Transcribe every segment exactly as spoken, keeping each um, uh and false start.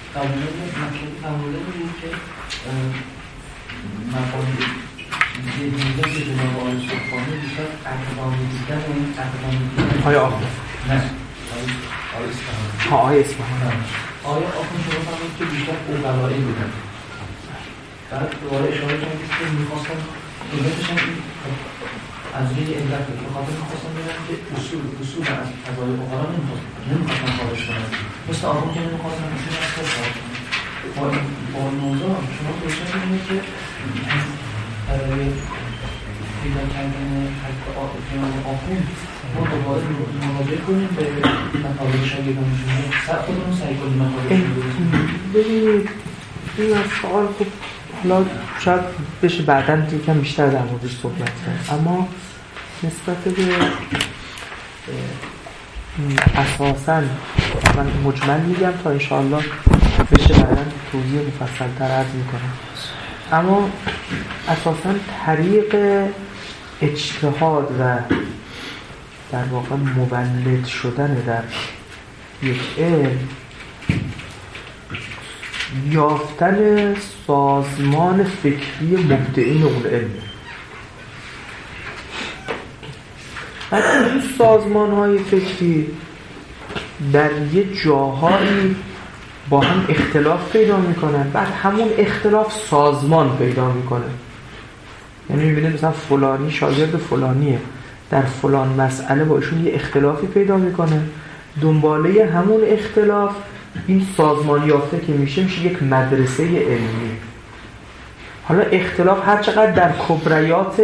در مورد مطلبی فرموده بودید که مقامی دیگه که جناب آقای صبحانی بیشتر اقدامی دیدن و این اقدامی دیدن آیا آقا؟ نه آقای اصفهانی ها آقای اصفهانی آیا آقا شما فرمودید که بیشتر اوغلایی بودن بعد دوباره اشاره کردید که میخواستم علتش هم از روی علت بود به خاطر میخواستم بگم که اصول اصول از فضای اوغلا نمیخواستم خارج کنم مثل آقا که نمیخواستم اصول از خود خارج کنم با این موضوع شما توشن بینید که برای پیدا کردن حق آخون ما دوباره مراجعه کنیم به مطالب شاگردانشون خودمون سعی کنیم مطالبشون ببینید این از سوال خب حالا شاید بشه بعداً یکم بیشتر در موردش صحبت کرد اما نسبت به اساساً من مجمل میگم تا انشاءالله بشه بعداً توضیح مفصل‌تر عرض میکنم اما اساساً طریق اجتهاد و در واقع مولد شدن در یک علم یافتن سازمان فکری مبدعین اون علم بعد این سازمان های فکری در یه جاهایی با هم اختلاف پیدا میکنن بعد همون اختلاف سازمان پیدا میکنه یعنی میبینید مثلا فلانی شاگرد فلانیه در فلان مسئله با ایشون یه اختلافی پیدا میکنه دنباله همون اختلاف این سازمان یافته که میشه میشه یک مدرسه علمی حالا اختلاف هر چقدر در کبریات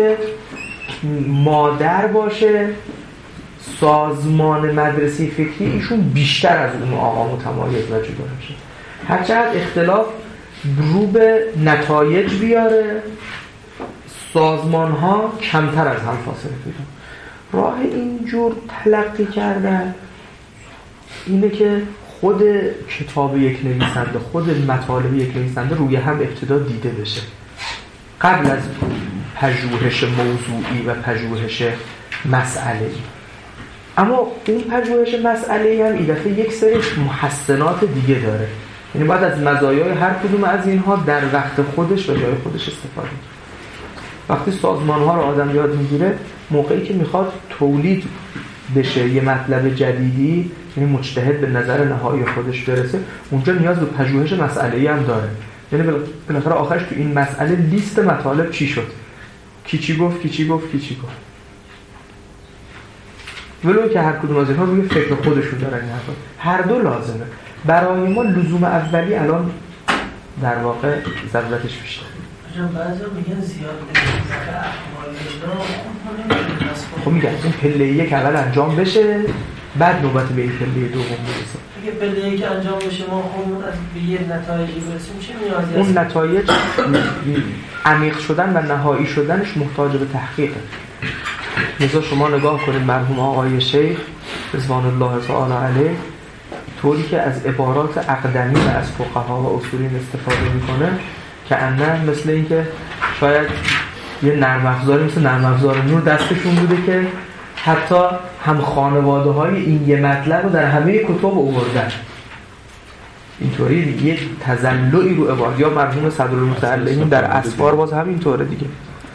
مادر باشه سازمان مدرسه فکری ایشون بیشتر از اون آقا متمایز و جدا میشه هر چقدر اختلاف رو به نتایج بیاره سازمان ها کمتر از هم فاصله پیدا راه اینجور تلقی کردن اینه که خود کتاب یک نویسنده خود مطالب یک نویسنده روی هم ابتدا دیده بشه قبل از پژوهش موضوعی و پژوهش مسئله‌ای اما اون پژوهش مسئله‌ای هم این دفعه یک سری محسنات دیگه داره یعنی باید از مزایای هر کدوم از اینها در وقت خودش و جای خودش استفاده کنه وقتی سازمان‌ها رو آدم یاد میگیره موقعی که میخواد تولید بشه یه مطلب جدیدی یعنی مجتهد به نظر نهایی خودش برسه اونجا نیاز به پژوهش مسئله‌ای هم داره یعنی بالاخره آخرش تو این مسئله لیست مطالب چی شد کی چی گفت کی چی گفت کی چی گفت ولو که هر کدوم از اینها روی فکر خودشون دارن این حرفا هر دو لازمه برای ما لزوم اولی الان در واقع ضرورتش بیشتره بعضی میگن زیاد خب میگن این پله یک اول انجام بشه بعد نوبت به این پله دوم برسه اگه پله یک انجام بشه ما خودمون از به یه نتایجی برسیم چه نیازی هست اون نتایج عمیق شدن و نهایی شدنش محتاج به تحقیقه لذا شما نگاه کنید مرحوم آقای شیخ رضوان الله تعالی علیه طوری که از عبارات اقدمی و از فقها و اصولین استفاده میکنه که انه مثل این که شاید یه نرم افزاری مثل نرم افزار نور دستشون بوده که حتی هم خانواده های این یه مطلب رو در همه کتب آوردن اینطوری یه تزلعی رو عبارت یا مرحوم صدرالمتعلمین در اسفار باز همینطوره دیگه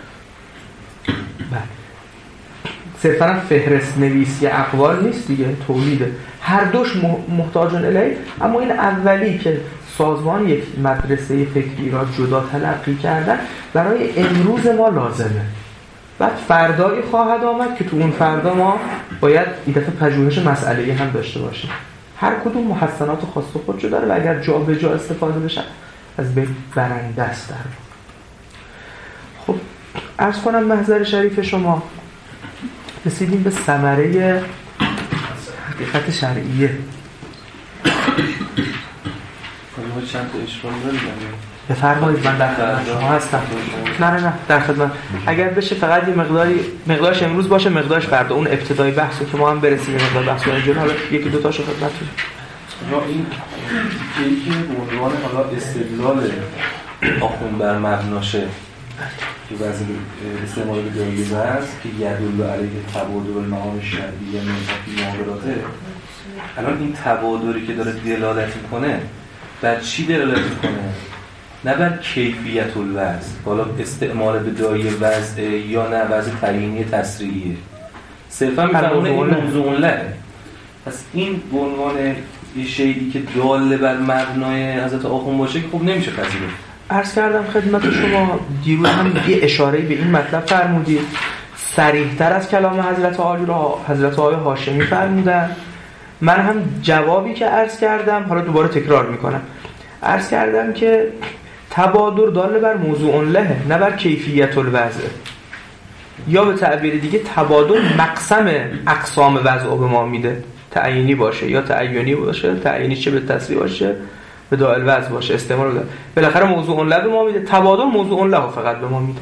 بله صرفاً فهرست نویسی اقوال نیست دیگه تولیده هر دوش محتاجن الیه اما این اولی که سازمان یک مدرسه فکری را جدا تلقی کردن برای امروز ما لازمه بعد فردایی خواهد آمد که تو اون فردا ما باید این دفعه پژوهش مسئله‌ای هم داشته باشیم هر کدوم محسنات خاص خودشو داره و اگر جا به جا استفاده بشه از بین برنده است در خب عرض کنم محضر شریف شما رسیدیم به ثمره حقیقت شرعیه ما چند تا اشکال داریم بفرمایید من در خدمت شما هستم نه نه نه در خدمت اگر بشه فقط یه مقداری مقدارش امروز باشه مقدارش فردا اون ابتدای بحثو که ما هم برسیم به مقدار بحث اونجا حالا یکی دو تاشو خدمتتون یا این یکی به عنوان حالا استدلال آخوند بر مبناشه که وضع استعمال به جایزه است که یدل علیه تبادر المعانی شرعیه منطقی معاملاته الان این تبادری که داره دلالت میکنه بر چی دلالت میکنه؟ نه بر کیفیت الوضع، حالا استعمال به دایه وضع یا نه وضع تعیینی تصریحیه، صرفا میفهمونه این موضوع له. پس این به عنوان یه شیئی که داله بر مبنای حضرت آخوند باشه که خب نمیشه پذیرفت. عرض کردم خدمت شما دیروز هم یه اشاره به این مطلب فرمودید، صریح‌تر از کلام حضرت عالی را حضرت آقای هاشمی فرمودن. من هم جوابی که عرض کردم حالا دوباره تکرار میکنم، عرض کردم که تبادر داله بر موضوع له نه بر کیفیت الوضع، یا به تعبیر دیگه تبادل مقسم اقسام وضع به ما میده، تعیینی باشه یا تعیینی باشه، تعیینی چه به تصریح باشه به دائل وضع باشه استعمال بده، بالاخره موضوع له به ما میده، تبادل موضوع له فقط به ما میده.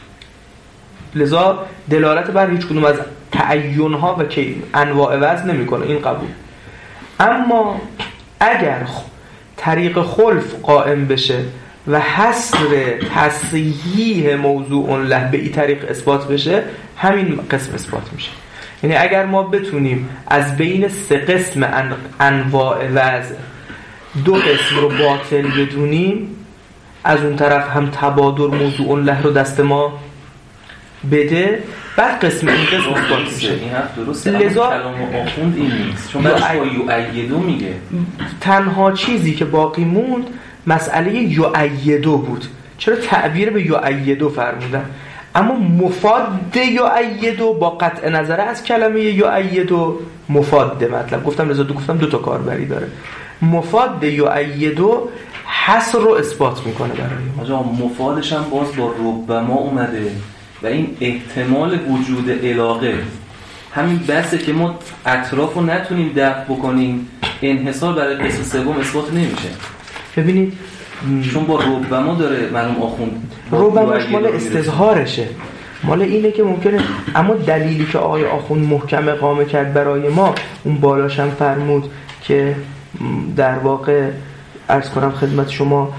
لذا دلالت بر هیچ کدوم از تعیین‌ها و انواع وضع نمی‌کنه، این قبول. اما اگر طریق خلف قائم بشه و حصر تصحیح موضوع له به این طریق اثبات بشه، همین قسم اثبات میشه. یعنی اگر ما بتونیم از بین سه قسم ان... انواع وضع دو قسم رو باطل بدونیم، از اون طرف هم تبادر موضوع له رو دست ما بده، بعد قسم این قسم اثبات میشه. این حرف درسته، لذا کلام آخوند این نیست، چون بعدش با یؤیدو میگه. تنها چیزی که باقی موند مسئله یؤیدو بود. چرا تعبیر به یؤیدو فرمودن؟ اما مفاد یؤیدو با قطع نظر از کلمه یؤیدو مفاد مطلب گفتم، لذا دو گفتم دو تا کاربری داره. مفاد یؤیدو حصر رو اثبات میکنه برای ما. آجا مفادش هم باز با ربما اومده و این احتمال وجود علاقه، همین بسه که ما اطراف رو نتونیم دفع بکنیم، انحصار برای قسم سوم اثبات نمیشه. ببینید چون با ربما داره مرحوم آخوند، ربماش مال استظهارشه، مال اینه که ممکنه، اما دلیلی که آقای آخوند محکم اقامه کرد برای ما، اون بالاش هم فرمود که در واقع عرض کنم خدمت شما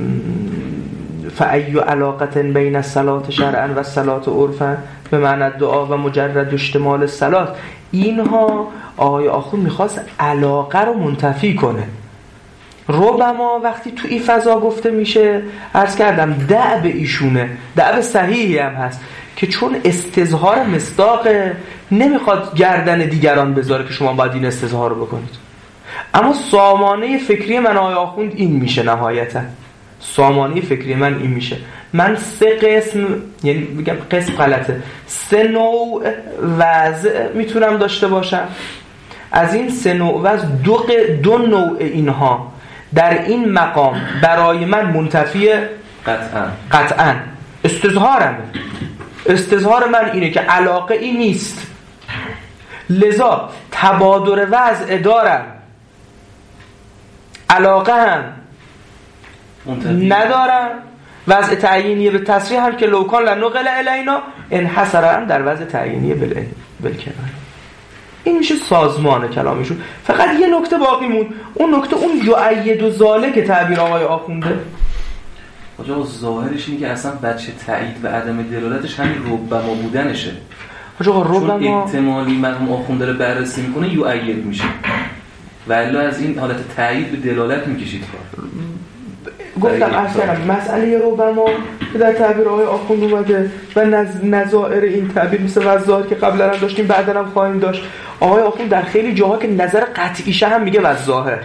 فأی علاقة بین الصلاة شرعا و الصلاة عرفا به معنی دعا و مجرد اشتمال الصلاة، اینها آقای آخوند میخواست علاقه رو منتفی کنه. ربما وقتی تو این فضا گفته میشه، عرض کردم دعب ایشونه، دعب صحیحی هم هست که چون استظهار مصداق نمیخواد گردن دیگران بذاره که شما باید این استظهار رو بکنید. اما سامانه فکری من آقای آخوند این میشه، نهایتا سامانه فکری من این میشه، من سه قسم، یعنی بگم قسم غلطه، سه نوع وضع میتونم داشته باشم. از این سه نوع وضع دو, ق... دو نوع اینها در این مقام برای من منتفی قطعا قطعا استظهارم، استظهار من اینه که علاقه ای نیست، لذا تبادر وضع دارم، علاقه هم ندارم، وضع تعیینیه به تصریح هم که لوکان لنقل الینا انحصرا در وضع تعیینیه بالکنایه. این میشه سازمان کلامشون. فقط یه نکته باقی موند، اون نکته اون یؤید و ذالک که تعبیر آقای آخونده. آجا ظاهرش اینه که اصلا بچه تایید و عدم دلالتش همین ربما بودنشه. آجا ربما چون احتمالی مرحوم آخوند داره بررسی میکنه یؤید میشه، ولی از این حالت تایید به دلالت میکشید. گفتم اصلا مسئله ربما که در تعبیر آقای آخوند اومده و نز... نظائر این تعبیر مثل وزار که قبلا هم داشتیم بعدا هم خواهیم داشت. آقای آخوند در خیلی جاها که نظر قطعیشه هم میگه وظاهر،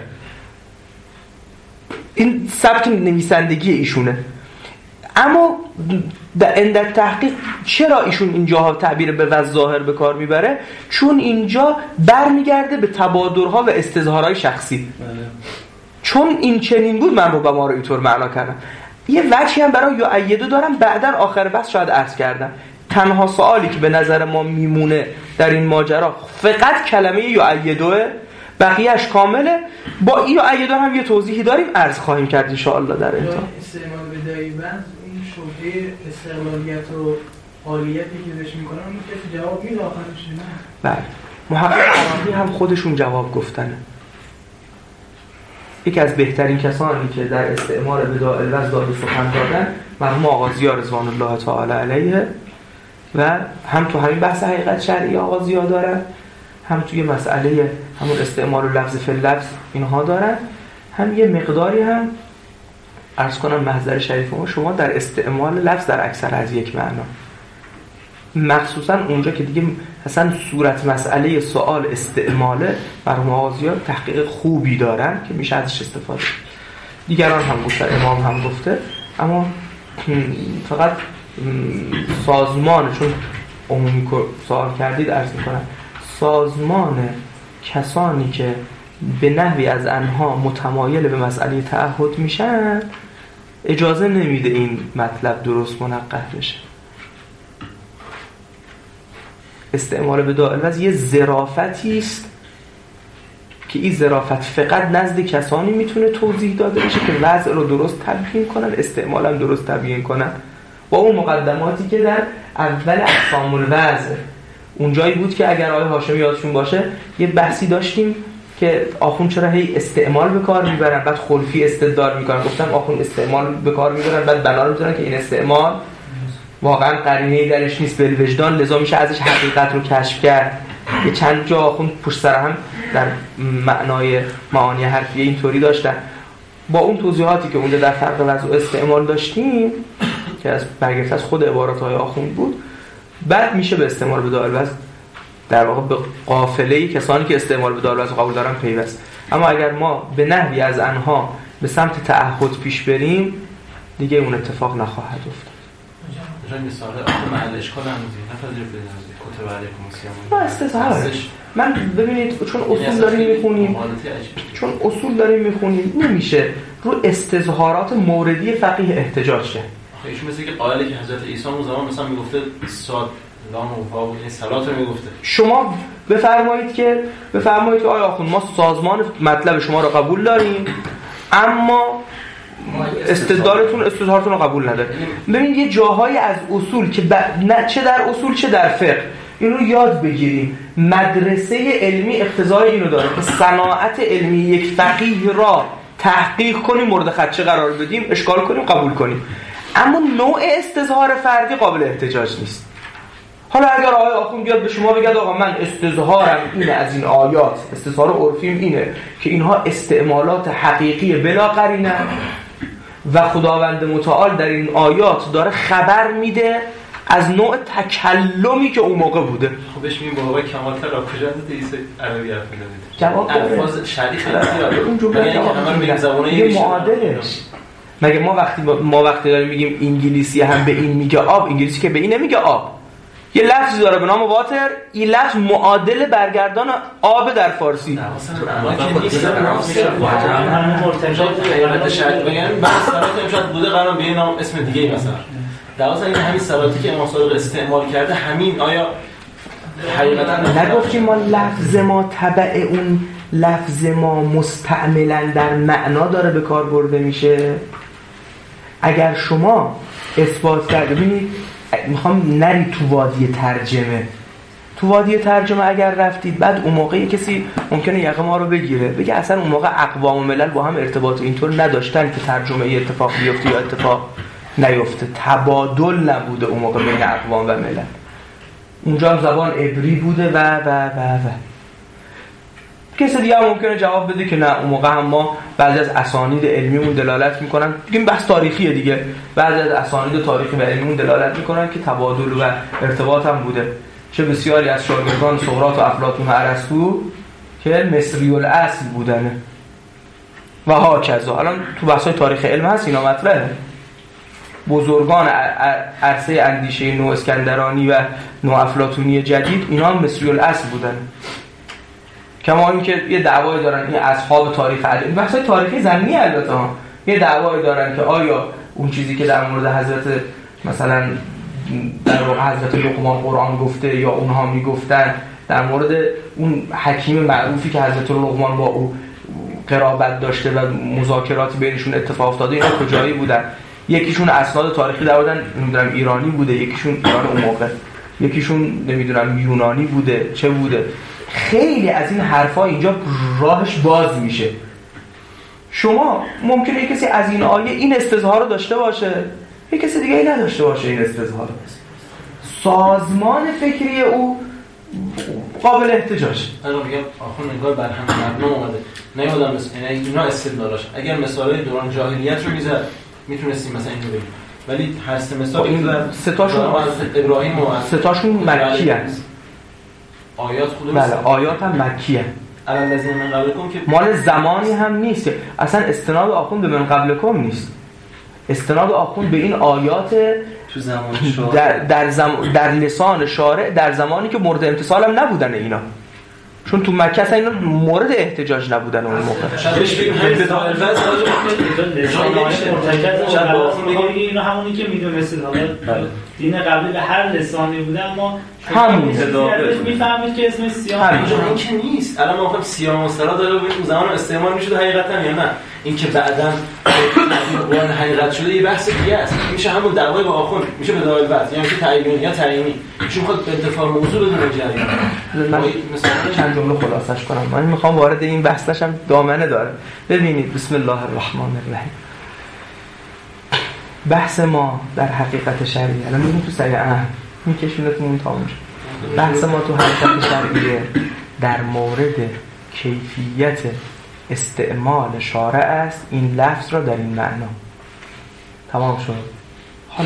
این سبک نویسندگی ایشونه. اما در تحقیق چرا ایشون اینجاها تعبیر به وظاهر به کار میبره؟ چون اینجا برمیگرده به تبادرها و استظهارهای شخصی. بله. چون این چنین بود من رو به ما رو اینطور معنا کردم. یه وجهی هم برای یؤیدو دارم، بعداً آخر بحث شاید عرض کردم. تنها سوالی که به نظر ما میمونه در این ماجرا فقط کلمه یؤیدوه، بقیه‌اش کامله. با این یؤیدو هم یه توضیحی داریم، عرض خواهیم کرد ان شاء الله در انتها. استعمال به دایبند این شبهه استقلالیت و حالیتی که بهش میکنن اون که جواب میده آخرش نه. بله. محقق عراقی هم خودشون جواب گفتنه. یکی از بهترین کسانی که در استعمال بداع الوضع داد و سخن دادن مرحوم آغازی‌ها رضوان الله تعالی علیه، و هم تو همین بحث حقیقت شرعی آغازی‌ها دارن، هم توی مسئله همون استعمال لفظ فی لفظ اینها دارن، هم یه مقداری هم عرض کنم محضر شریف ما شما در استعمال لفظ در اکثر از یک معنا، مخصوصا اونجا که دیگه اصلا صورت مسئله سوال استعماله، مرحوم آغازیار تحقیق خوبی دارن که میشه ازش استفاده. دیگران هم گفتن، امام هم گفته، اما فقط سازمان، چون عمومی سوال کردید عرض میکنم، سازمان کسانی که به نحوی از آنها متمایل به مسئله تعهد میشن اجازه نمیده این مطلب درست منقح بشه. استعمال به دائل یه ظرافتی است که این ظرافت فقط نزد کسانی میتونه توضیح داده بشه که وضع رو درست تبیین کنن، استعمال هم درست تبیین کنن، با اون مقدماتی که در اول اقسام الوضع اونجایی بود که اگر آقای هاشمی یادشون باشه یه بحثی داشتیم که آخوند چرا هی استعمال به کار میبرن، بعد خلفی استدلال میکنن. گفتم آخوند استعمال به کار میبرن، بعد بنا رو میذارن که این استعمال واقعا قرینه‌ای درش نیست، بل وجدان، لذا میشه ازش حقیقت رو کشف کرد. یه چند جا آخوند پشت سر هم در معنای معانی حرفیه اینطوری داشتن. با اون توضیحاتی که اونجا در فرق وضع و استعمال داشتیم که از برگرفته از خود عبارات‌های آخوند بود، بعد میشه به استعمال به دائل وضع در واقع به قافله‌ای کسانی که استعمال به دائل وضع قبول دارن پیوست. اما اگر ما به نحوی از آنها به سمت تعهد پیش بریم دیگه اون اتفاق نخواهد افتاد. جای مثال محل اشکال هم نپذیر بدید کتب علیکم السلام. ما استظهار من ببینید چون اصول داریم میخونیم چون اصول داریم میخونیم نمیشه رو استظهارات موردی فقیه احتجاج شه. ایشون مثل که قائله که حضرت عیسی اون زمان مثلا میگفته صاد لام و واو این صلات رو میگفته. شما بفرمایید که بفرمایید که آیا آخوند ما سازمان مطلب شما رو قبول داریم اما استدلالتون استظهارتون رو قبول نداره. ببین یه جاهای از اصول که ب... نه چه در اصول چه در فقه این رو یاد بگیریم. مدرسه علمی اقتضای اینو داره که صناعت علمی یک فقیه را تحقیق کنیم، مورد خدشه قرار بدیم، اشکال کنیم، قبول کنیم، اما نوع استظهار فردی قابل احتجاج نیست. حالا اگر آقای آخوند بیاد به شما بگه آقا من استظهارم اینه از این آیات، استظهار عرفیم اینه که اینها استعمالات حقیقی بلا قرینه و خداوند متعال در این آیات داره خبر میده از نوع تکلمی که اون موقع بوده. خب بهش میگیم بابا کمال‌تر را کجا از عیسی عربی حرف می‌زنید؟ جواب الفاظ شریف هست اون جمله که زبانه معادلش. مگه ما وقتی ما وقتی داریم میگیم انگلیسی هم به این میگه آب، انگلیسی که به این نمیگه آب. یه لفظی داره به نام واتر، این لفظ معادل برگردان آب در فارسی. نه مثلا که نیست همون مرتبط شرط بگم بعضی صلات شاید بوده قرار به نام اسم دیگه ای مثلا. درست این همین صلاتی که امام صادق استعمال کرده همین آیا حقیقتا نگفتیم ما لفظ ما تبع اون لفظ ما مستعملا در معنا داره به کار برده میشه؟ اگر شما اثبات کرده ببینید میخوام نری تو وادی ترجمه تو وادی ترجمه اگر رفتید بعد اون موقع کسی ممکنه یقه ما رو بگیره بگه اصلا اون موقع اقوام و ملل با هم ارتباط اینطور نداشتن که ترجمه ای اتفاق بیفته یا اتفاق نیفته، تبادل نبوده اون موقع بین اقوام و ملل، اونجا هم زبان عبری بوده و و و و کسی دیگه هم ممکنه جواب بده که نه اون موقع هم ما بعضی از اسانید علمیمون دلالت میکنن، دیگه بحث تاریخیه دیگه، بعضی از اسانید تاریخی و علمیمون دلالت میکنن که تبادل و ارتباط هم بوده. چه بسیاری از شاگردان سقراط و افلاطون و ارسطو که مصری الاصل بودن و هاکذا. الان تو بحث‌های تاریخ علم هست اینا مطرحه. بزرگان عرصه اندیشه نو اسکندرانی و نو افلاطونی جدید اینا هم مصری الاصل بودن. کما اینکه یه دعوایی دارن این اصحاب تاریخ ادبی، بحث‌های تاریخی زمینی البته ها، یه دعوایی دارن که آیا اون چیزی که در مورد حضرت مثلا در واقع حضرت لقمان قرآن گفته یا اونها میگفتن در مورد اون حکیم معروفی که حضرت لقمان با او قرابت داشته و مذاکراتی بینشون اتفاق افتاده، اینا کجایی بودن؟ یکیشون اسناد تاریخی دارن نمیدونم ایرانی بوده، یکیشون ایران اون موقع، یکیشون نمیدونم یونانی بوده، چه بوده. خیلی از این حرفا اینجا راهش باز میشه. شما ممکنه یک کسی از این آیه این استظهار رو داشته باشه، یک کسی دیگه ای نداشته باشه این استظهار. سازمان فکری او قابل احتجاج. الان میگم آخوند نگاه بر هم مبنا اومده. نیومدن مثلا یعنی اینا استدلالاش اگر مثالای دوران جاهلیت رو میزد میتونستیم مثلا اینو بگیم، ولی هر سه مثال این سه تاشون از ابراهیم و سه تاشون مکی هست. آیات خود بله آیات هم مکی هست. الذین من قبلکم که مال زمانی هم نیست، اصلا استناد آخوند به من قبلکم نیست، استناد آخوند به این آیات تو زمان شارع در در, زم... در لسان شارع در زمانی که مورد امتثال هم نبودن اینا، چون تو مکه اصلا اینا مورد احتجاج نبودن اون موقع. شاید بهش بگیم همین بداع الوز راجع اینا همونی که میدونستید حالا دین قبلی به هر لسانی بوده اما همون میفهمید که اسم سیام این که نیست. الان ما میگیم سیام مصطلح داره اون زمان استعمال میشد حقیقتا یا نه، این که بعداً قرآن حقیقت شده یه بحث دیگه است. میشه همون دعوای با آخوند میشه بداع الوز، یعنی که تعیینی یا تعیینی چون خود به اتفاق موضوع بدون جریان. من مثلا چند جمله خلاصش کنم، من میخوام وارد این بحثش هم دامنه داره. ببینید بسم الله الرحمن الرحیم، بحث ما در حقیقت شرعی الان میگیم تو سریع اهم میکشونتمون تا اونجا. بحث ما تو حقیقت شرعیه در مورد کیفیت استعمال شارع است این لفظ را در این معنا. تمام شد. حالا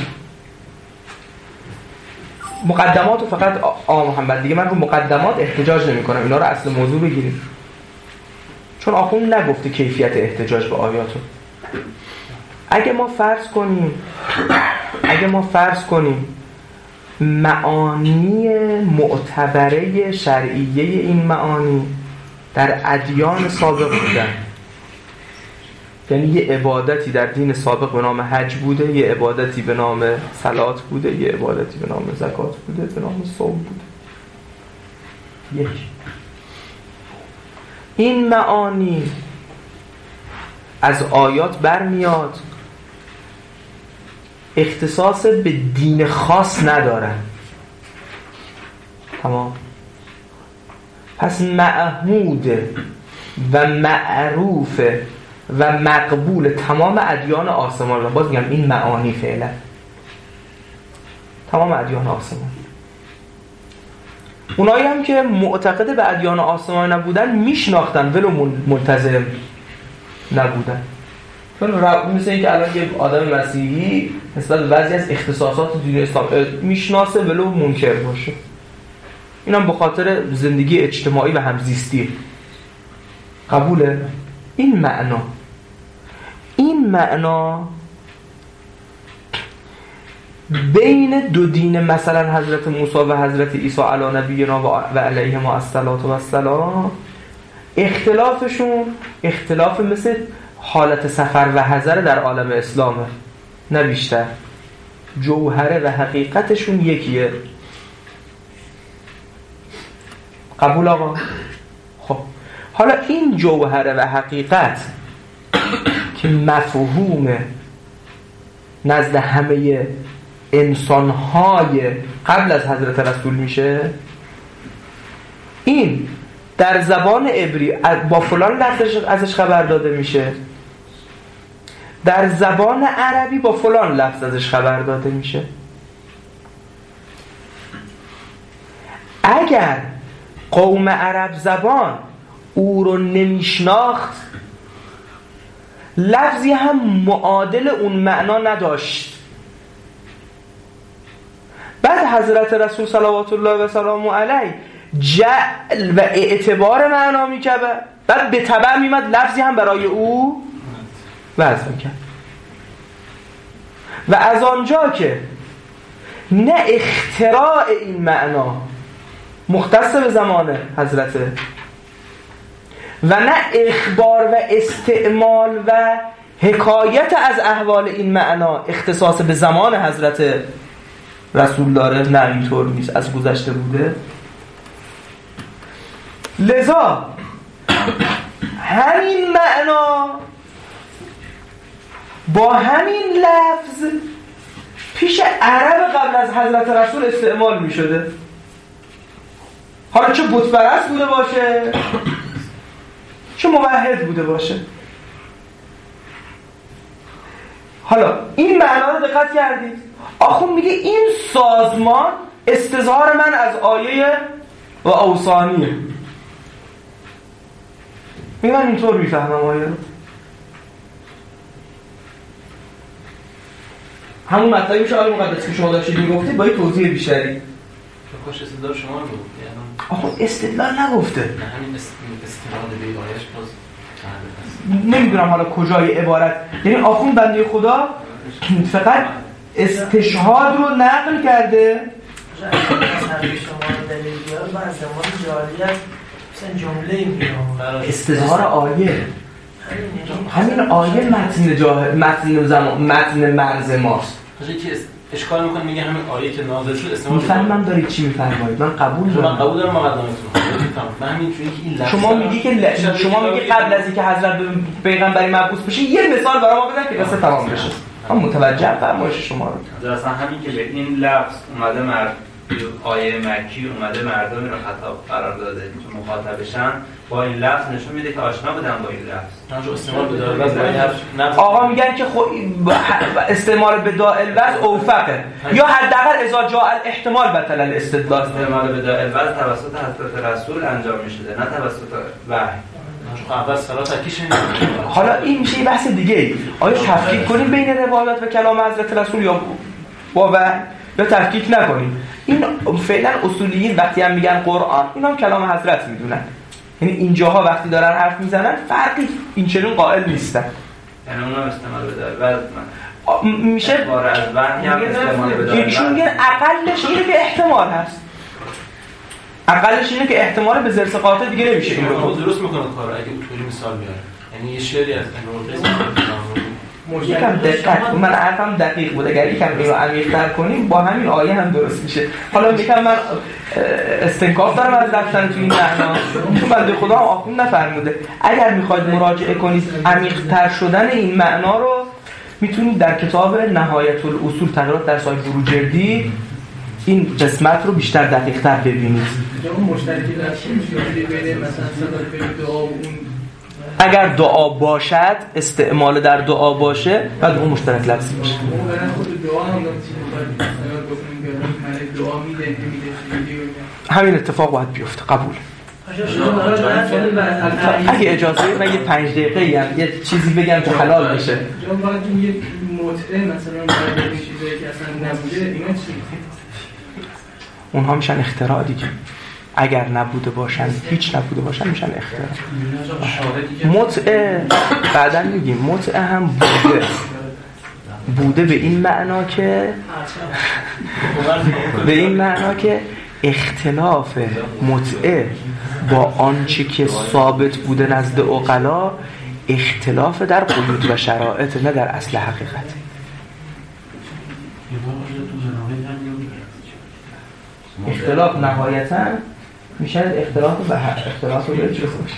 مقدمات رو فقط آقا محمد دیگه من رو مقدمات احتجاج نمی کنم، اینا رو اصل موضوع بگیریم، چون آخوند نگفته کیفیت احتجاج به آیاتو. اگه ما فرض کنیم اگه ما فرض کنیم معانی معتبره شرعیه این معانی در ادیان سابق بودن، یعنی یه عبادتی در دین سابق به نام حج بوده، یه عبادتی به نام صلات بوده، یه عبادتی به نام زکات بوده، به نام صوم بوده. یک این معانی از آیات برمیاد، اختصاص به دین خاص ندارن. تمام. پس معهود و معروف و مقبول تمام ادیان آسمان را، باز میگم این معانی فعلا تمام ادیان آسمان، اونایی هم که معتقد به ادیان آسمان نبودن میشناختن ولو ملتزم نبودن. مثل اینکه الان یه آدم مسیحی نسبت به بعضی از اختصاصات دین اسلام میشناسه ولو منکر باشه، اینم به خاطر زندگی اجتماعی و همزیستی. قبوله؟ این معنا این معنا بین دو دین، مثلا حضرت موسی و حضرت عیسی علی نبینا و علیهم الصلوة و السلام، اختلافشون اختلاف مثل حالت سفر و حضر در عالم اسلامه، نه بیشتر. جوهره و حقیقتشون یکیه. قبول آقا؟ خب حالا این جوهره و حقیقت که مفهوم نزد همه انسان‌های قبل از حضرت رسول میشه، این در زبان عبری با فلان لفظ ازش خبر داده میشه، در زبان عربی با فلان لفظ ازش خبر داده میشه. اگر قوم عرب زبان او رو نمیشناخت، لفظی هم معادل اون معنا نداشت. بعد حضرت رسول صلوات الله و سلام علیه جعل و اعتبار معنا میکرد، بعد به تبع میمد لفظی هم برای او وضع میکرد. و از آنجا که نه اختراع این معنا مختص به زمان حضرته و نه اخبار و استعمال و حکایت از احوال این معنا اختصاص به زمان حضرت رسول داره، نه اینطور نیست، از گذشته بوده. لذا همین معنا با همین لفظ پیش عرب قبل از حضرت رسول استعمال می شده، حالا چه بت پرست بوده باشه چه موحد بوده باشه. حالا این معنا رو دقت کردید؟ آخون میگه این سازمان استظهار من از آیه و اوصانیه. من اینطور میفهمم آیه رو. همون مطلبی میشه آیه مقدس که شما داشتید میگفتید با یه توضیح بیشتری. کاش استدلال شما رو بود. آخه استدلال نگفته. نه همین استناد به آیه‌اش باز نمیدونم حالا کجای عبارت، یعنی آخوند بنده خدا فقط استشهاد رو نقل کرده. حرف شما رو دلیل بیاره و از زمان جاریت مثلا جمله میام استظهار آیه، همین آیه متن جاه متن زمان متن مرز ماست. یکی اشکال میکنه میگه همین آیه که نازل شد استعمال میفهمم دارید چی میفرمایید، من قبول دارم. من قبول دارم مقدمتون. من همین چون که این لفظ شما میگی که ل... شما میگی قبل از اینکه حضرت به پیغمبری مبعوث بشه یه مثال برای ما بزن که قصه تمام بشه. من متوجهم فرمایش شما رو. اصلا همین که به این لفظ اومده مرد آیه مکی اومده مردمی رو خطاب قرار داده که مخاطبشن، با این لفظ نشون میده که آشنا بودن با این لفظ. نه استعمال به دائل وضع. آقا میگن که خب استعمال به دائل وضع اوفقه یا حداقل اذا جاء الاحتمال بطل الاستدلال. استعمال به دائل وضع توسط حضرت رسول انجام میشده نه توسط وحی. اول صلات تکیش. حالا این میشه یه بحث دیگه. آیا تفکیک کنیم بین روایات و کلام حضرت رسول یا با وحی یا تفکیک نکنیم؟ این فعلا اصولیین وقتی هم میگن قرآن اینا هم کلام حضرت میدونن، یعنی اینجاها وقتی دارن حرف میزنن فرقی این چنین قائل نیستن. یعنی اونم استعمال به دائل وضع میشه بار از وحی هم استعمال به دائل وضع. ایشون میگن اقلش اینه که احتمال هست، اقلش اینه که احتمال به زرس قاطع دیگه نمیشه. این رو درست میکنه کارو اگه اونطوری مثال بیاره، یعنی یه شعری از امروز یکم دقت، من حرفم دقیق بود، اگر یکم اینو عمیق‌تر کنیم با همین آیه هم درست میشه. حالا میگم من استنکاف دارم از رفتن تو این معنا، چون بنده خدا هم آخوند نفرموده. اگر میخواید مراجعه کنید عمیق‌تر شدن این معنا رو میتونید در کتاب نهایت الاصول تغییرات در سایه بروجردی این قسمت رو بیشتر دقیق‌تر ببینید. اون مشترکی در چی میشه بین مثلا صدای دعا و اون اگر دعا باشد، استعمال در دعا باشه، بعد اون مشترک لفظی میشه. اون برای خود دعا هم داریم چی می‌خوایم اگر بکنیم که من دعا میده نمیده. همین اتفاق باید بیفته. قبول. آجا اگه اجازه بدید من یه پنج دقیقه هم یه چیزی بگم که حلال بشه. جان باید یه متعه مثلا برای این چیزایی که اصلا نبوده اینا چی؟ اونها میشن اختراع دیگه. اگر نبوده باشن، هیچ نبوده باشن میشن اختراع. متعه بعداً میگیم متعه هم بوده. بوده به این معنا که به این معنا که اختلاف متعه با آنچه که ثابت بوده نزد عقلا اختلاف در قیود و شرایط، نه در اصل حقیقت. اختلاف نهایتاً میشه اختلاف به حق اختلاف رو برچه باشه.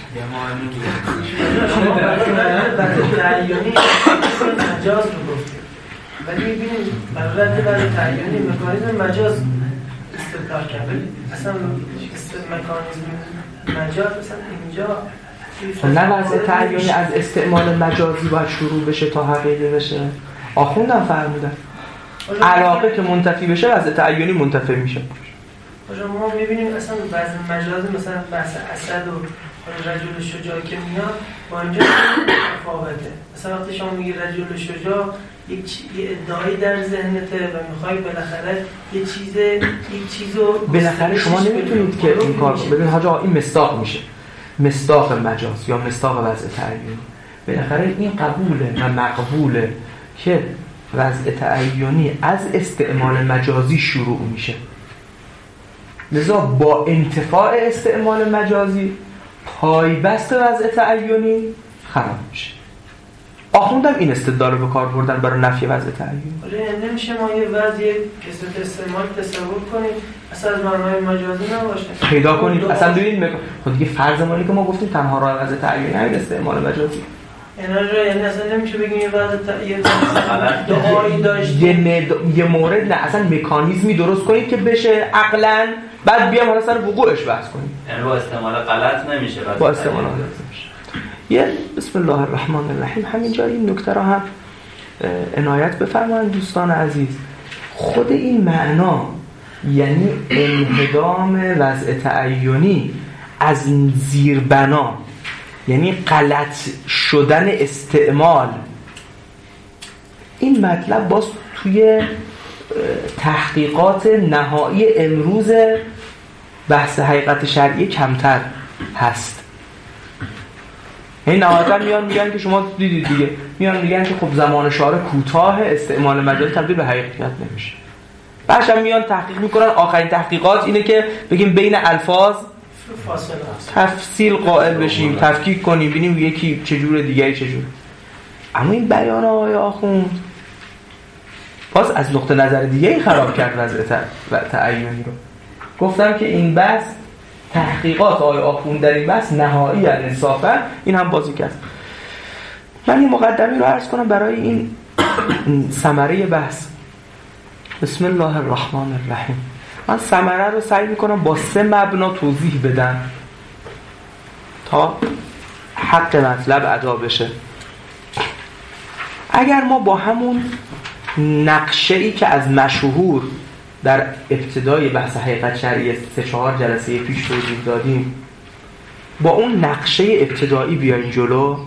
برای تعیینی مجاز رو گفتیم، ولی میبینیم برای برای تعیینی مکانیزم مجاز استدلال کرد. اصلا مکانیزم مجاز مثلا اینجا نه وضع تعیینی از استعمال مجازی باید شروع بشه تا حقیقی بشه. آخوندم فرمودن علاقه که منتفی بشه وضع تعیینی منتفی میشه. آجا ما میبینیم اصلا وزن مجازی مثلا بحث اسد و رجل شجاع که میاد با اینجا تفاوته. مثلا وقتی شما میگی رجل شجاع یک چی... یه ادعایی در ذهنته و میخوای بالاخره یه چیز یک چیزو بالاخره شما نمیتونید که این کار ببین حاج آقا این مصداق میشه، مصداق مجاز یا مصداق وضع تعیینی. بالاخره این قبوله و مقبوله که وضع تعیینی از استعمال مجازی شروع میشه، لذا با انتفاع استعمال مجازی پایبست وضع تعیینی خراب میشه. آخوندم این استدلال رو به کار بردن برای نفی وضع تعیینی. ولی نمیشه ما یه وضعی کسرت استعمال تصور کنیم اصلا از معنای مجازی نباشه، پیدا کنید اصلا ببینید مک... خود دیگه فرض مالی که ما گفتیم تنها راه وضع تعیینی همین استعمال مجازی. یعنی اصلا نمیشه بگیم یه وضع تعیینی دعایی داشت یه, مد... یه مورد نه اصلا مکانیزمی درست کنید که بشه عقلاً، بعد بیام حالا سر وقوعش بحث کنیم. یعنی با استعمال غلط نمیشه، با استعمال غلط نمیشه. یه بسم الله الرحمن الرحیم همینجا این نکته را هم عنایت بفرمایید دوستان عزیز. خود این معنا یعنی انهدام وضع تعیینی از زیربنا یعنی غلط شدن استعمال. این مطلب باز توی تحقیقات نهایی امروز بحث حقیقت شرعی کمتر هست. این نهایتا میان میگن که شما دیدید دیگه، میان میگن که خب زمان شارع کوتاه، استعمال مجاز تبدیل به حقیقت نمیشه. بعدش هم میان تحقیق میکنن، آخرین تحقیقات اینه که بگیم بین الفاظ تفصیل قائل بشیم، تفکیک کنیم، ببینیم یکی چجوره دیگری چجوره. اما این بیان آقای آخوند باز از نقطه نظر دیگه خراب کرد وضع تعیینی رو. گفتم که این بحث تحقیقات آقای آخوند در این بحث نهایی انصافا این هم بازی کرد. من این مقدمی رو عرض کنم برای این ثمره بحث. بسم الله الرحمن الرحیم. من ثمره رو سعی میکنم با سه مبنا توضیح بدم تا حق مطلب ادا بشه. اگر ما با همون نقشه‌ای که از مشهور در ابتدای بحث حقیقت شرعی سه چهار جلسه پیش توضیح دادیم، با اون نقشه ابتدایی بیایم جلو،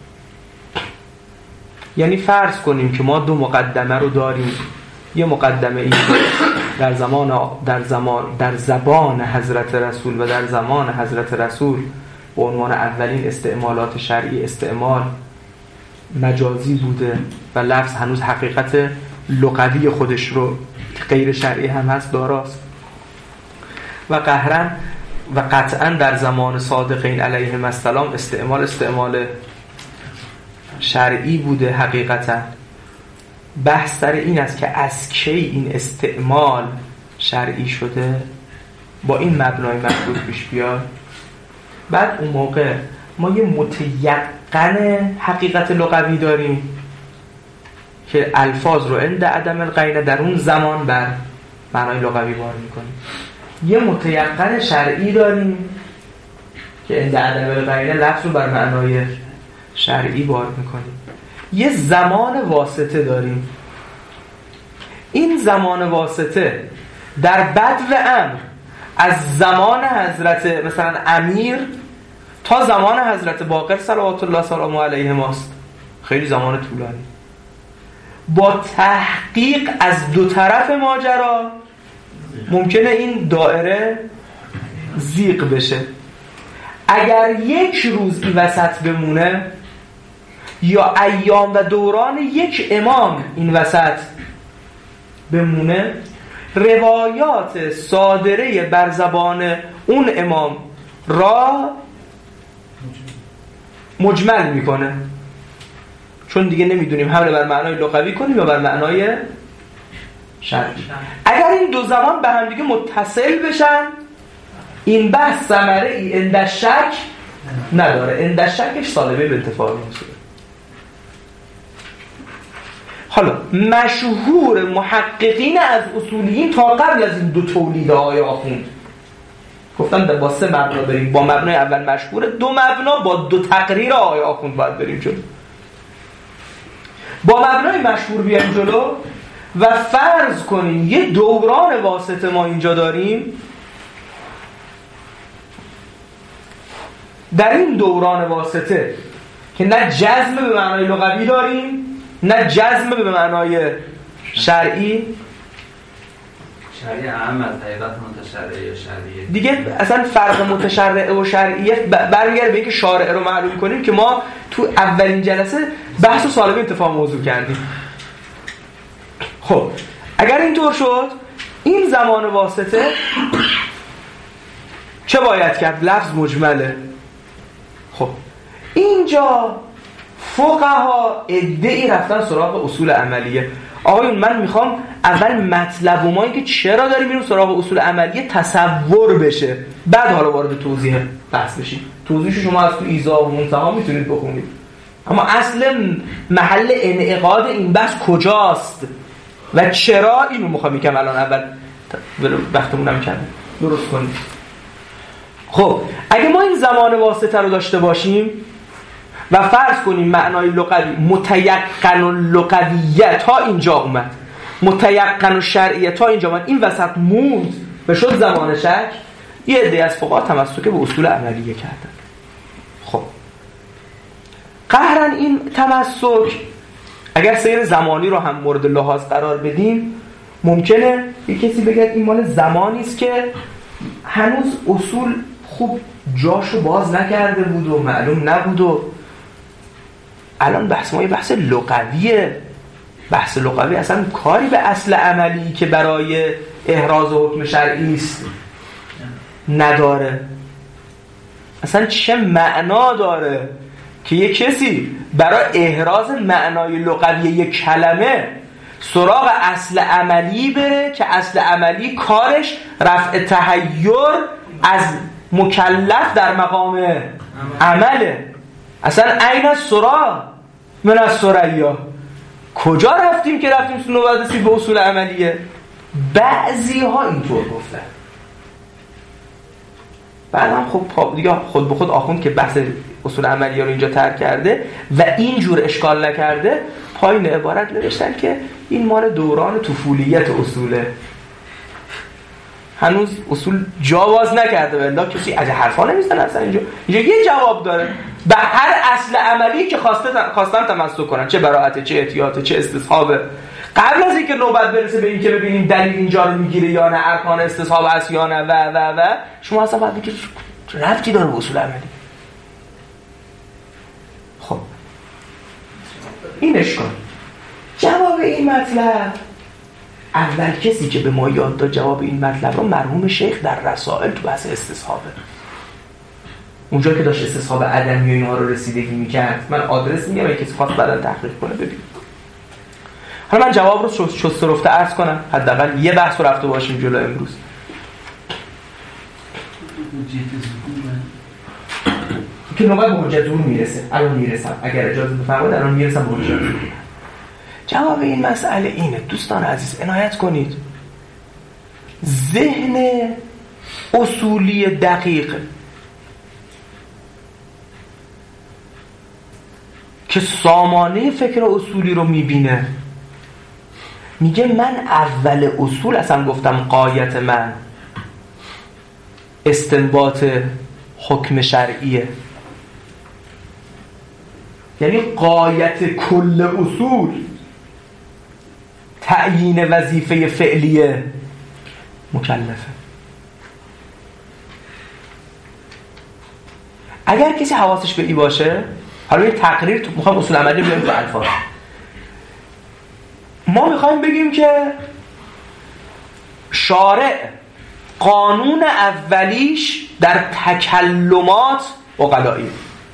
یعنی فرض کنیم که ما دو مقدمه رو داریم. یه مقدمه این در زمان در زمان در زبان حضرت رسول و در زمان حضرت رسول به عنوان اولین استعمالات شرعی استعمال مجازی بوده و لفظ هنوز حقیقت لغوی خودش رو غیر شرعی هم هست داراست، و قهرن و قطعا در زمان صادقین علیهم السلام استعمال استعمال شرعی بوده حقیقتا. بحث در این است که از کی این استعمال شرعی شده، با این مبنای مطلوب پیش بیاد. بعد اون موقع ما یه متیقن حقیقت لغوی داریم که الفاظ رو عند عدم القرینه در اون زمان بر معنای لغوی بار میکنیم. یه متیقن شرعی داریم که عند عدم القرینه لفظ رو بر معنای شرعی بار میکنیم. یه زمان واسطه داریم. این زمان واسطه در بدو امر از زمان حضرت مثلا امیر تا زمان حضرت باقر صلوات الله سلام علیه ماست، خیلی زمان طولانی. با تحقیق از دو طرف ماجرا ممکنه این دایره زیغ بشه. اگر یک روز این وسط بمونه یا ایام و دوران یک امام این وسط بمونه، روایات صادره بر زبان اون امام را مجمل میکنه، چون دیگه نمیدونیم حمله بر معنای لغوی کنیم یا بر معنای شرعی. اگر این دو زبان به هم دیگه متصل بشن، این بحث ثمره ای عند شک نداره، عند شکش سالبه به اتفاق میشه. حالا مشهور محققین از اصولیین تا قبل از این دو تولید آقای آخوند گفتن با سه مبنا بریم. با مبنای اول مشهور، دو مبنا با دو تقریر آقای آخوند باید بریم جلو. با مبنای مشهور بیایم جلو و فرض کنیم یه دوران واسطه ما اینجا داریم. در این دوران واسطه که نه جزم به معنای لغوی داریم نه جزم به معنای شرعی، شرعی اهم از حقیقت متشرعه یا شرعیه دیگه اصلا فرق متشرعه و شرعیه برمیگرده به اینکه شارع رو معلوم کنیم که ما تو اولین جلسه بحث و سالب انتفاع موضوع کردیم. خب اگر اینطور شد، این زمان واسطه چه باید کرد؟ لفظ مجمله. خب اینجا فقها ادعی رفتن سراغ اصول عملیه. آقایون من میخوام اول مطلب و ما این که چرا داریم میریم سراغ اصول عملیه تصور بشه، بعد حالا وارد توضیح بحث بشیم. توضیحش شما از تو ایضاح و منتهی میتونید بخونید، اما اصل محل انعقاد این بحث کجاست و چرا، اینو میخوام یکم الان اول وقتمونم کردیم درست کنیم. خب اگه ما این زمان واسطه رو داشته باشیم و فرض کنیم معنای لغوی متیقن و لغویه تا اینجا اومد، متیقن و شرعیه تا اینجا اومد، این وسط موند و شد زمان شک، یه عده از فقها تمسک به اصول عملیه کردن. خب قهرن این تمسک اگر سیر زمانی رو هم مورد لحاظ قرار بدیم ممکنه یک کسی بگه این مال زمانی است که هنوز اصول خوب جاشو باز نکرده بود و معلوم نبود و الان بحث ما یه بحث لغویه. بحث لغوی اصلا کاری به اصل عملی که برای احراز حکم شرعی است نداره. اصلا چه معنا داره که یک کسی برای احراز معنای لغوی یک کلمه سراغ اصل عملی بره که اصل عملی کارش رفع تحیر از مکلف در مقام عمله. اصلا عین السرا من السریا، کجا رفتیم که رفتیم سو نوبت به اصول عملیه؟ بعضی ها اینطور گفتن. بعدم خب دیگه خود به خود آخوند که بحث اصول عملیه رو اینجا ترک کرده و اینجور اشکال نکرده، پایین عبارت نوشتن که این مال دوران طفولیت اصوله، هنوز اصول جا باز نکرده. والله کسی از حرفا نمیزنه اصلا. اینجا اینجا یه جواب داره به هر اصل عملی که خواسته خواستن تمسک کنن، چه براءت، چه احتیاط، چه استصحاب. قبل از اینکه نوبت برسه به این که ببینیم دلیل اینجا رو میگیره یا نه، ارکان استصحاب هست یا نه و و و شما اصلا باید بگید ربطی داره به اصول عملی. خب این اشکال. جواب این مطلب، اول کسی که به ما یاد داد جواب این مطلب رو مرحوم شیخ در رسائل تو بحث استصحابه، اونجا که داشت استصحاب عدمی و اینها رو رسیدگی میکرد. من آدرس میگم اگه کسی خواست بعداً تحقیق کنه ببین. حالا من جواب رو شست رفته عرض کنم، حداقل یه بحث رو رفته باشیم جلو امروز. که نوبت به حجت ظهور میرسه، الان میرسم اگر اجازه بفرمایید الان میرسم به حجت ظهور. جواب این مسئله اینه دوستان عزیز، عنایت کنید. ذهن اصولی دقیق که سامانه فکر اصولی رو میبینه میگه من اول اصول اصلا گفتم قایت من استنباط حکم شرعیه، یعنی قایت کل اصول تعیین وظیفه فعلیه مکلفه. اگر کسی حواسش به ای باشه، حالا این تقریر تو میخوام اصول عملی بیاریم تو الفاظ. ما میخوایم بگیم که شارع قانون اولیش در تکلمات عقلایی.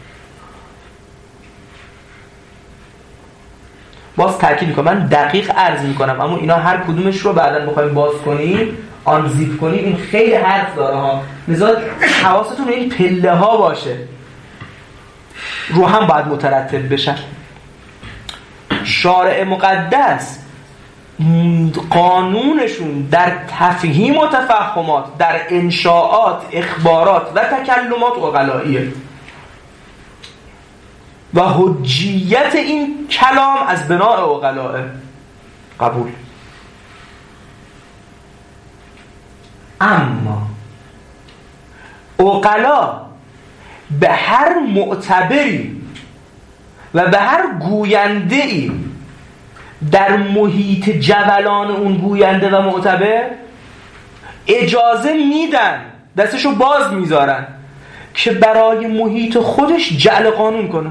باز تاکید میکنم، من دقیق عرض میکنم، اما اینا هر کدومش رو بعداً بخوایم باز کنیم آن زیپ کنیم این خیلی حرف داره ها، لذا حواستون این پله ها باشه، رو هم باید مترتب بشن. شارع مقدس قانونشون در تفهیم و تفهمات، در انشاءات، اخبارات و تکلمات عقلاییه و حجیت این کلام از بناء عقلاه قبول. اما عقلا به هر معتبری و به هر گوینده‌ای در محیط جولان اون گوینده و معتبر اجازه میدن، دستشو باز میذارن که برای محیط خودش جعل قانون کنه.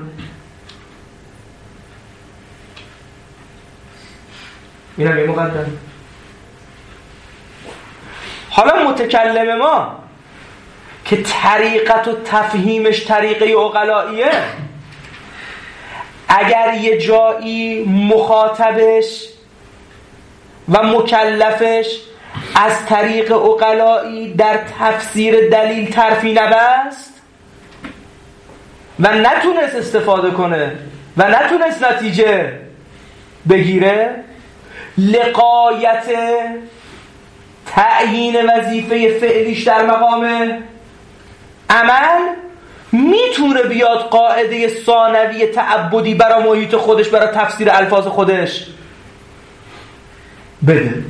اینم یه مقدم. حالا متکلم ما که طریقت و تفهیمش طریقه عقلاییه، اگر یه جایی مخاطبش و مکلفش از طریق عقلایی در تفسیر دلیل طرفی نبست و نتونست استفاده کنه و نتونست نتیجه بگیره، لقایت تعیین وظیفه فعلیش در مقام عمل میتونه بیاد قاعده ثانوی تعبدی برای محیط خودش، برای تفسیر الفاظ خودش بده.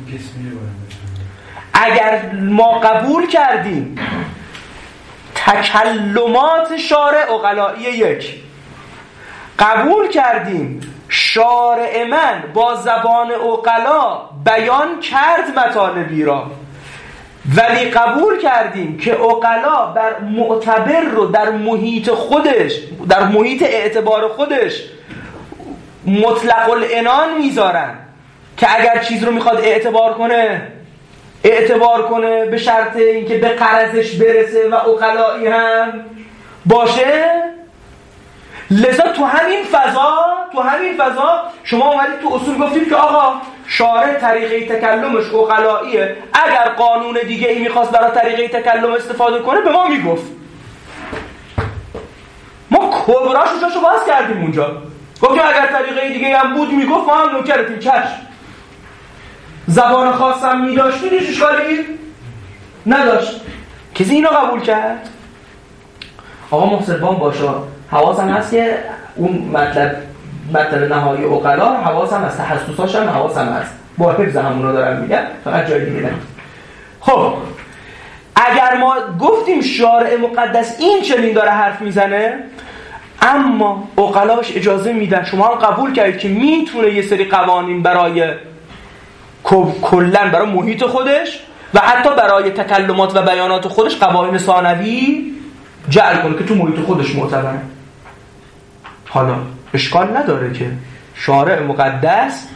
اگر ما قبول کردیم تکلمات شارع عقلایی یک قبول کردیم شارع من با زبان عقلا بیان کرد مطالبی را، ولی قبول کردیم که عقلا بر معتبر رو در محیط خودش، در محیط اعتبار خودش مطلق العنان میذارن که اگر چیز رو میخواد اعتبار کنه اعتبار کنه به شرط اینکه به غرضش برسه و عقلایی هم باشه. لذا تو همین فضا تو همین فضا شما اومدید تو اصول گفتید که آقا شارع طریقه تکلمش عقلاییه، اگر قانون دیگه ای میخواست برای طریقه تکلم استفاده کنه به ما میگفت. ما کبراش رو جاشو باز کردیم اونجا، گفتیم اگر طریقه دیگه هم بود میگفت ما هم نوکرتیم چشم. زبان خاصم میداشتید هیچ اشکالی نداشت. کسی اینو قبول کرد؟ آقا محسن بان باشه، حواسم هست که اون مطلب مطلب نهایی عقلا حواسم هست، تحسساش هم حواسم هست، با حفظ همونو دارم میگم، فقط جای دیگه نمید. خب اگر ما گفتیم شارع مقدس این چنین داره حرف میزنه، اما عقلاش اجازه میدن، شما هم قبول کردید که میتونه یه سری قوانین برای کلن برای محیط خودش و حتی برای تکلمات و بیانات خودش قوانین ثانوی جعل کنه که تو محیط خودش معتبره. حالا اشکال نداره که شارع مقدس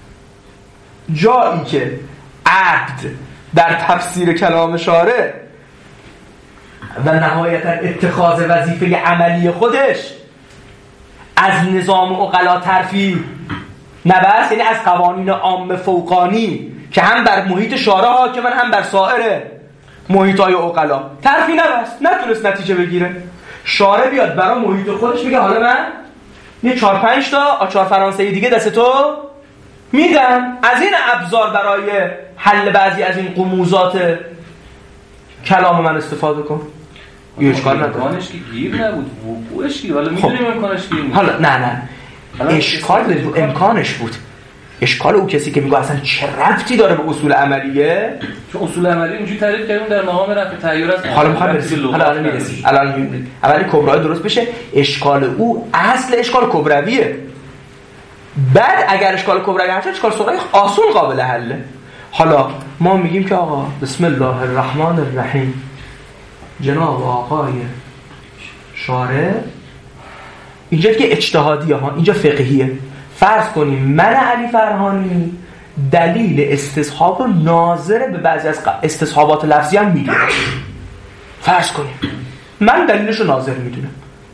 جایی که عبد در تفسیر کلام شارع و نهایتا اتخاذ وظیفه عملی خودش از نظام عقلا ترفیع نبست، یعنی از قوانین عام فوقانی که هم بر محیط شارع حاکمن هم بر سایر محیط‌های عقلا ترفیع نبست، نتونست نتیجه بگیره. شارع بیاد برای محیط خودش میگه حالا من یه چهار پنج تا آچار فرانسوی دیگه دست تو میدم، از این ابزار برای حل بعضی از این غموزات کلام من استفاده کن. یه اشکال نداره. امکانش که گیر نبود، وقوعش گیر، حالا میدونیم امکانش گیر. حالا نه نه اشکال به امکانش بود. اشکال او کسی که میگه اصلا چه ربطی داره به اصول عملیه، چون اصول عملی اینجوری تعریف کردیم در مقام رفع تغییر است. حالا میخوام برسیم، حالا الان میرسیم، الان اولی کبرا درست بشه. اشکال او اصل اشکال کبرویه، بعد اگر اشکال کبروی هست اشکال صغری آسون قابل حله. حالا ما میگیم که آقا بسم الله الرحمن الرحیم، جناب آقای شارع اینجا که اجتهادیه ها، اینجا فقهیه. فرض کنیم من علی فرهانی دلیل استصحاب رو ناظر به بعضی از استصحابات لفظی هم میدونم. فرض کنیم من دلیلش رو ناظر میدونم.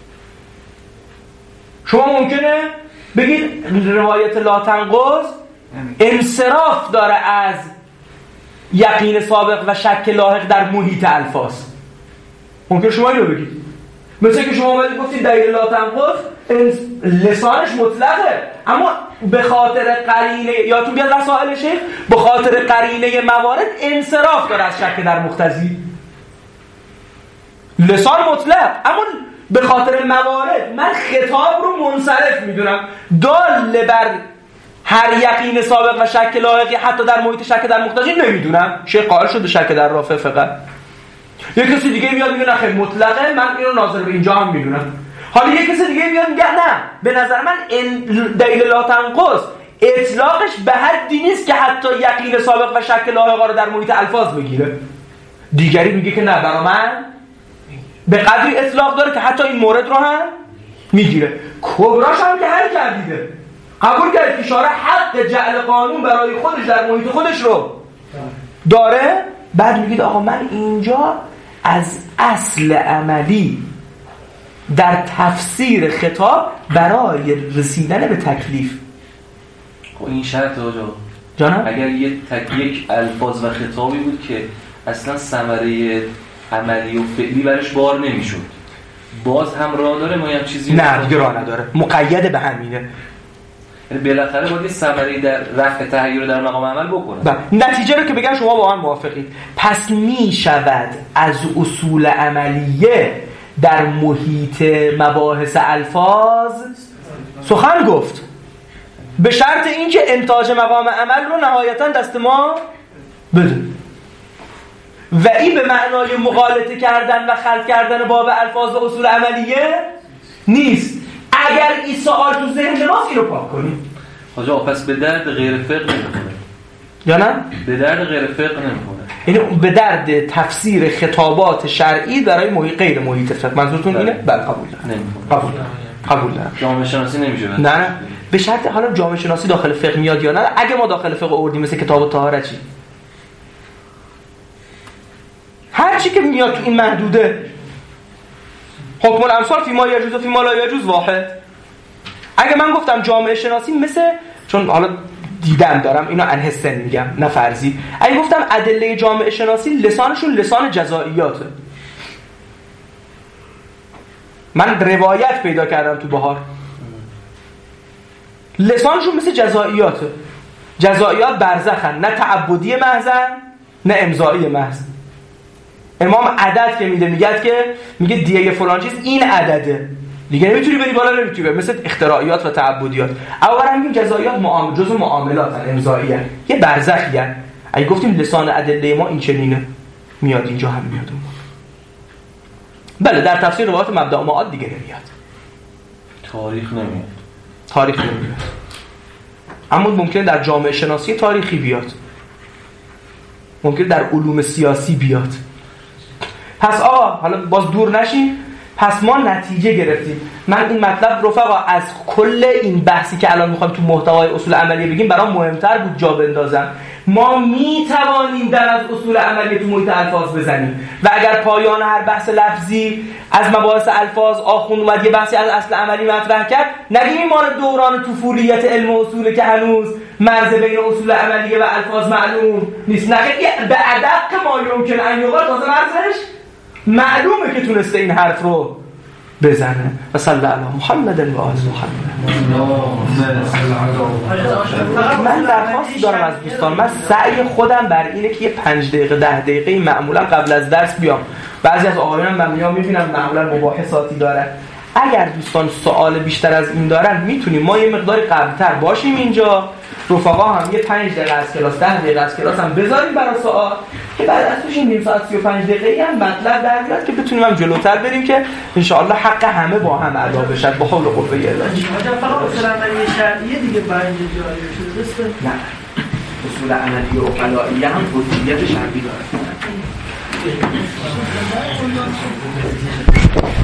شما ممکنه بگید روایت لا تنقض انصراف داره از یقین سابق و شک لاحق در محیط الفاظ. ممکنه شما اینو بگید، مثل که شما اومدید گفتید دلیل لا تنقض لسانش مطلقه، اما به خاطر قرینه یا تو بیاد رسائل شیخ به خاطر قرینه موارد انصراف داره از شک در مقتضی. لسان مطلق، اما به خاطر موارد من خطاب رو منصرف میدونم، دال بر هر یقین سابق و شک لاحقی حتی در محیط شک در مقتضی نمیدونم. شیخ قائل شد به شک در رافع فقط. یک کسی دیگه میاد میگه نه خیلی مطلقه، من اینو ناظر به اینجا هم میدونم. حالا یک کسی دیگه میاد میگه نه، به نظر من دلیل لا تنقض اطلاقش به حدی نیست که حتی یقین سابق و شک لاحق رو در محیط الفاظ بگیره. دیگری میگه که نه، برای من به قدری اطلاق داره که حتی این مورد رو هم میگیره. کبراش هم که حل کردیده، قبول کرد که شارع حق جعل قانون برای خودش در محیط خودش رو داره. بعد میگید آقا من اینجا از اصل عملی در تفسیر خطاب برای رسیدن به تکلیف. خب این شرط آجا جانم اگر یک تک یک الفاظ و خطابی بود که اصلا ثمره عملی و فعلی برش بار نمیشد، باز هم راه داره ما هم چیزی نه دیگه راه نداره، مقید به همینه. یعنی بالاخره باید ثمره در رفع تغییر در مقام عمل بکنه. نتیجه رو که بگن شما با هم موافقید، پس می شود از اصول عملیه در محیط مباحث الفاظ سخن گفت، به شرط اینکه انتاج مقام عمل رو نهایتا دست ما بده. و این به معنای مغالطه کردن و خلط کردن باب الفاظ و اصول عملیه نیست. اگر این سوال تو ذهن ماست اینو پاک کنیم. آجا پس به درد غیر فقه نمیخونه یا نه؟ به درد غیر فقه نمیخونه. یعنی به درد تفسیر خطابات شرعی برای محیط غیر محیط فقه. منظورتون اینه؟ بله قبول دارم. نمیخونه. قبول دارم. قبول دارم. جامعه شناسی نمیشه. نه نه. به شرط حالا جامعه شناسی داخل فقه میاد یا نه؟ اگه ما داخل فقه آوردیم مثل کتاب طهارت چی؟ هر چی که میاد تو این محدوده حکم الامثال فی ما یجوز و فی ما لا یجوز واحد. اگه من گفتم جامعه شناسی مثل، چون حالا دیدم دارم اینو انه سن میگم نه فرضی، اگه گفتم ادله جامعه شناسی لسانشون لسان جزائیاته، من روایت پیدا کردم تو بهار لسانشون مثل جزائیاته. جزائیات برزخن، نه تعبدی محضن نه امضایی محض. امام عدد که میده میگه که میگه دیگه فلان چیز این عدده، دیگه نمیتونی بری بالا، نمیتونی بری، مثل اختراعیات و تعبدیات. اولا میگیم جزائیات معامل جزء معاملاتن، امضاییه، یه برزخیه. اگه گفتیم لسان ادله ما این چنینه، میاد اینجا هم میاد اون. بله در تفسیر روایات مبدأ و معاد دیگه نمیاد، تاریخ نمیاد، تاریخ نمیاد، اما ممکنه در جامعه شناسی تاریخی بیاد، ممکنه در علوم سیاسی بیاد. پس آقا حالا باز دور نشیم، پس ما نتیجه گرفتیم. من این مطلب رفقا از کل این بحثی که الان میخوایم تو محتوای اصول عملیه بگیم برام مهمتر بود جا بندازم. ما میتوانیم در از اصول عملیه تو محیط الفاظ بزنیم و اگر پایان هر بحث لفظی از مباحث الفاظ آخوند اومد یه بحثی از اصل عملی مطرح کرد، نگیم این مال دوران طفولیت علم و اصوله که هنوز مرز بین اصول عملیه و الفاظ معلوم نیست. نگیم به ادق ما یمکن ان یقال تازه مرزش معلومه که تونسته این حرف رو بزنه. و صلی الله علی محمد و آل محمد. من درخواست دارم از دوستان، من سعی خودم بر اینه که یه پنج دقیقه ده دقیقه معمولا قبل از درس بیام. بعضی از آقایان من میام میبینم معمولا مباحثاتی دارن. اگر دوستان سوال بیشتر از این دارن میتونیم ما یه مقداری قبلتر باشیم اینجا، رفقا هم یه پنج دقیقه از کلاس ده دقیقه از کلاس هم بذاریم برای سوال که بعد از توش این نیم ساعت سی و پنج دقیقه هم مطلب در بیاد که بتونیم هم جلوتر بریم که انشاءالله حق همه با هم ادا بشه به حول و قوه الهی. آجا فقط اصول عملی شرعیه دیگه برای اینجا جاری شده درسته؟ نه اصول عملی و عقلائیه هم حجیت شرعی داره.